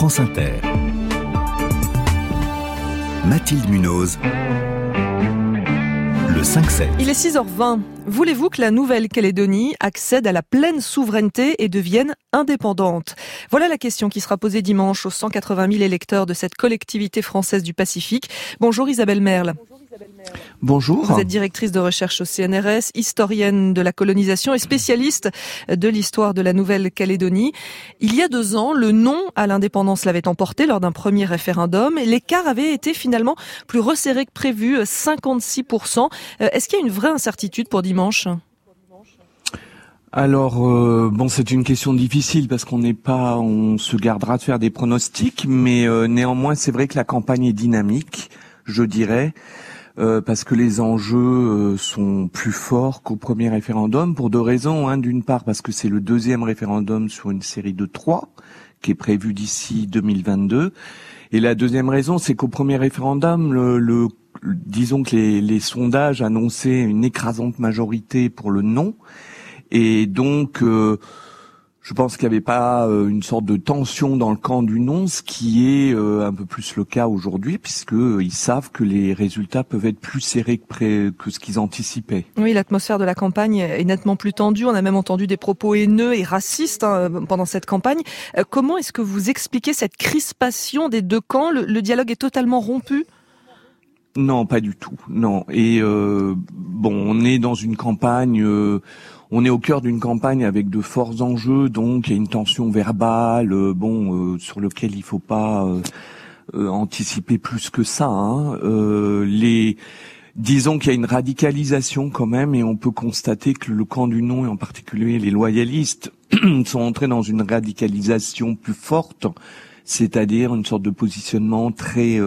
France Inter. Mathilde Munoz. Le 5-7. Il est 6h20. Voulez-vous que la Nouvelle-Calédonie accède à la pleine souveraineté et devienne indépendante ? Voilà la question qui sera posée dimanche aux 180 000 électeurs de cette collectivité française du Pacifique. Bonjour Isabelle Merle. Bonjour. Vous êtes directrice de recherche au CNRS, historienne de la colonisation et spécialiste de l'histoire de la Nouvelle-Calédonie. Il y a 2 ans, le non à l'indépendance l'avait emporté lors d'un premier référendum et l'écart avait été finalement plus resserré que prévu, 56%. Est-ce qu'il y a une vraie incertitude pour dimanche ? Alors, c'est une question difficile parce on se gardera de faire des pronostics, mais néanmoins, c'est vrai que la campagne est dynamique, je dirais. Parce que les enjeux sont plus forts qu'au premier référendum pour 2 raisons. D'une part, parce que c'est le 2e référendum sur une série de 3 qui est prévu d'ici 2022. Et la deuxième raison, c'est qu'au premier référendum, disons que les sondages annonçaient une écrasante majorité pour le non. Et donc, je pense qu'il n'y avait pas une sorte de tension dans le camp du non, ce qui est un peu plus le cas aujourd'hui, puisqu'ils savent que les résultats peuvent être plus serrés que ce qu'ils anticipaient. Oui, l'atmosphère de la campagne est nettement plus tendue. On a même entendu des propos haineux et racistes pendant cette campagne. Comment est-ce que vous expliquez cette crispation des 2 camps ? Le dialogue est totalement rompu ? Non, pas du tout. Non. Et on est dans une campagne. On est au cœur d'une campagne avec de forts enjeux, donc il y a une tension verbale, sur lequel il faut pas anticiper plus que ça. Disons qu'il y a une radicalisation quand même, et on peut constater que le camp du non, et en particulier les loyalistes, sont entrés dans une radicalisation plus forte, c'est-à-dire une sorte de positionnement très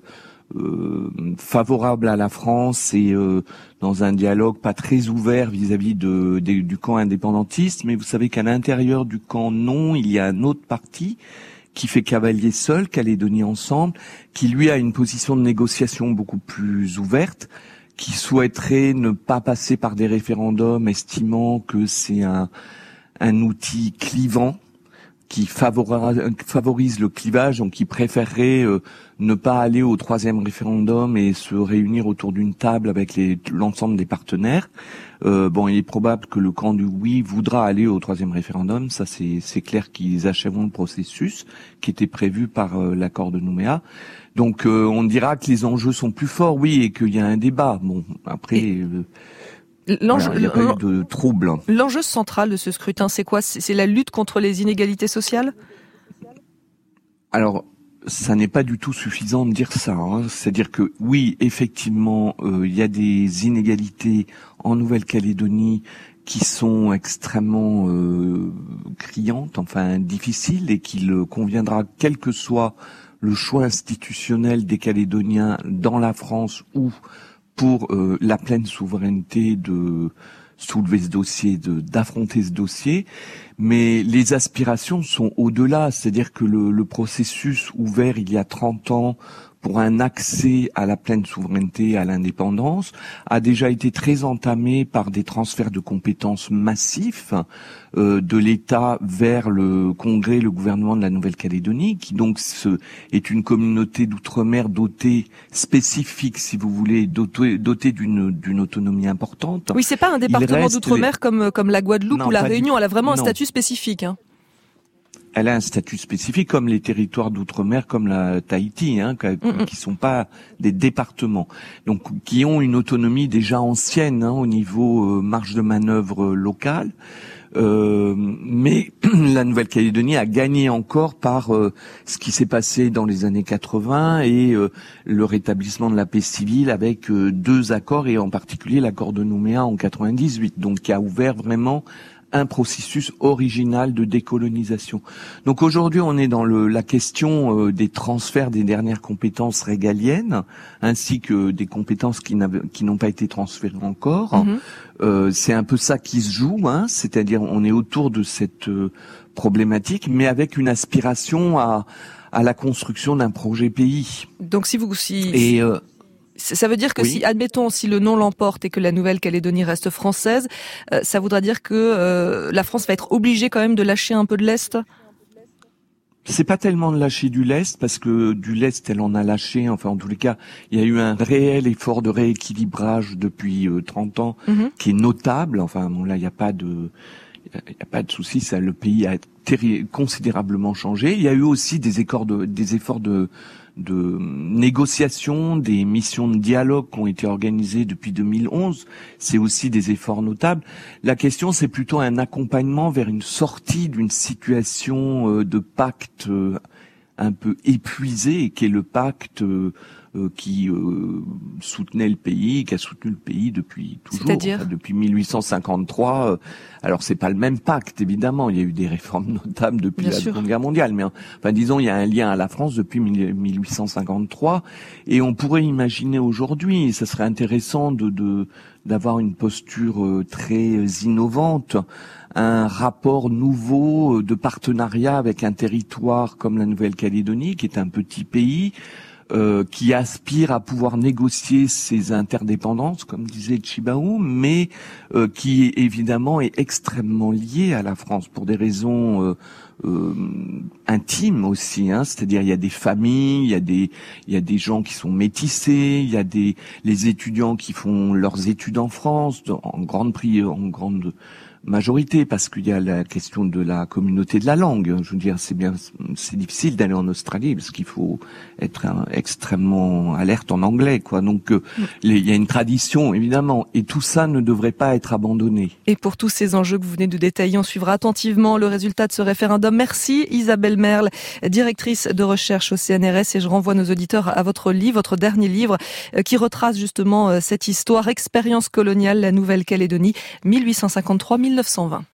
favorable à la France et dans un dialogue pas très ouvert vis-à-vis du camp indépendantiste. Mais vous savez qu'à l'intérieur du camp non, il y a un autre parti qui fait cavalier seul, Calédonie Ensemble, qui lui a une position de négociation beaucoup plus ouverte, qui souhaiterait ne pas passer par des référendums, estimant que c'est un outil clivant qui favorise le clivage, donc qui préférerait ne pas aller au 3e référendum et se réunir autour d'une table avec l'ensemble des partenaires. Il est probable que le camp du oui voudra aller au 3e référendum. Ça, c'est clair qu'ils achèveront le processus qui était prévu par l'accord de Nouméa. Donc, on dira que les enjeux sont plus forts, oui, et qu'il y a un débat. Bon, après... il n'y a pas eu de trouble. L'enjeu central de ce scrutin, c'est quoi ? C'est la lutte contre les inégalités sociales ? Alors, ça n'est pas du tout suffisant de dire ça. C'est-à-dire que oui, effectivement, il y a des inégalités en Nouvelle-Calédonie qui sont extrêmement criantes, difficiles, et qu'il conviendra, quel que soit le choix institutionnel des Calédoniens dans la France ou pour la pleine souveraineté de soulever ce dossier, d'affronter ce dossier, mais les aspirations sont au-delà, c'est-à-dire que le processus ouvert il y a 30 ans pour un accès à la pleine souveraineté, à l'indépendance, a déjà été très entamé par des transferts de compétences massifs de l'État vers le Congrès, le gouvernement de la Nouvelle-Calédonie, qui donc est une communauté d'outre-mer dotée, spécifique si vous voulez, dotée d'une autonomie importante. Oui, c'est pas un département d'outre-mer comme la Guadeloupe ou la Réunion, elle a vraiment un statut spécifique. Elle a un statut spécifique, comme les territoires d'outre-mer, comme la Tahiti, qui sont pas des départements, donc qui ont une autonomie déjà ancienne au niveau marge de manœuvre locale. Mais la Nouvelle-Calédonie a gagné encore par ce qui s'est passé dans les années 80 et le rétablissement de la paix civile avec 2 accords, et en particulier l'accord de Nouméa en 98, donc qui a ouvert vraiment un processus original de décolonisation. Donc aujourd'hui, on est dans la question des transferts des dernières compétences régaliennes, ainsi que des compétences qui n'ont pas été transférées encore. C'est un peu ça qui se joue, c'est-à-dire on est autour de cette problématique, mais avec une aspiration à la construction d'un projet pays. Donc ça veut dire que si le non l'emporte et que la Nouvelle-Calédonie reste française, ça voudra dire que la France va être obligée quand même de lâcher un peu de l'Est ? C'est pas tellement de lâcher du lest, parce que du lest, elle en a lâché. Enfin, en tous les cas, il y a eu un réel effort de rééquilibrage depuis 30 ans, qui est notable. Enfin, bon, là, il n'y a pas de souci. Ça, le pays a considérablement changé. Il y a eu aussi des efforts de négociation, des missions de dialogue qui ont été organisées depuis 2011. C'est aussi des efforts notables. La question, c'est plutôt un accompagnement vers une sortie d'une situation de pacte un peu épuisé, qui est le pacte qui soutenait le pays, qui a soutenu le pays depuis toujours, c'est-à-dire depuis 1853. Alors c'est pas le même pacte, évidemment. Il y a eu des réformes notables depuis la Seconde Guerre mondiale, mais enfin disons, il y a un lien à la France depuis 1853, et on pourrait imaginer aujourd'hui, et ça serait intéressant d'avoir une posture très innovante, un rapport nouveau de partenariat avec un territoire comme la Nouvelle-Calédonie, qui est un petit pays, qui aspire à pouvoir négocier ses interdépendances, comme disait Tjibaou, mais qui évidemment est extrêmement lié à la France pour des raisons intimes aussi, c'est-à-dire il y a des familles, il y a des gens qui sont métissés, il y a les étudiants qui font leurs études en France en grande majorité, parce qu'il y a la question de la communauté de la langue. Je veux dire, c'est difficile d'aller en Australie parce qu'il faut être extrêmement alerte en anglais, quoi. Donc, il y a une tradition, évidemment, et tout ça ne devrait pas être abandonné. Et pour tous ces enjeux que vous venez de détailler, on suivra attentivement le résultat de ce référendum. Merci Isabelle Merle, directrice de recherche au CNRS, et je renvoie nos auditeurs à votre livre, votre dernier livre, qui retrace justement cette histoire, Expérience coloniale, la Nouvelle-Calédonie, 1853-1920.